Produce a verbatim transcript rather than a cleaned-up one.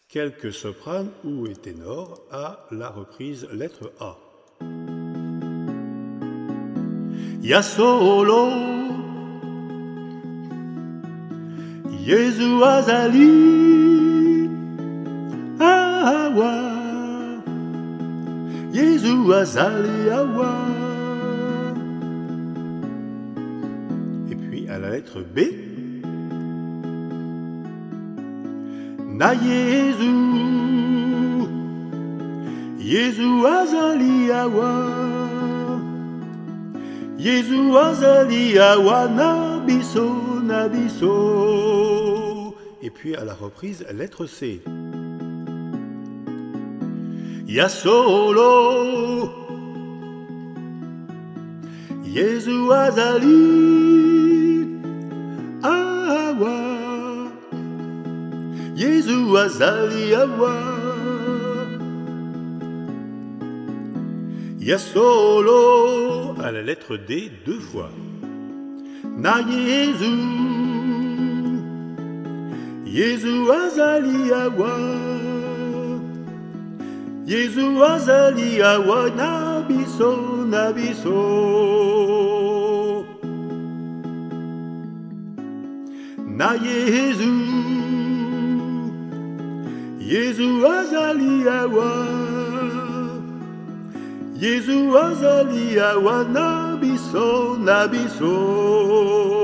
Quelques sopranes ou et ténors à la reprise lettre A. Ya solo Yesu azali awa Yesu azali awa. Et puis à la lettre B. Na Yesu Yesu azali awa Yesu azali awa na biso na biso. Et puis à la reprise lettre C. Ya solo Yesu azali awa Yesu azali awa. Ya solo à la lettre D deux fois. Na Yesu Yesu azali awa Yesu azali awa na biso na biso. Na Yesu Yesu azali awa Yesu azali awa na biso na biso.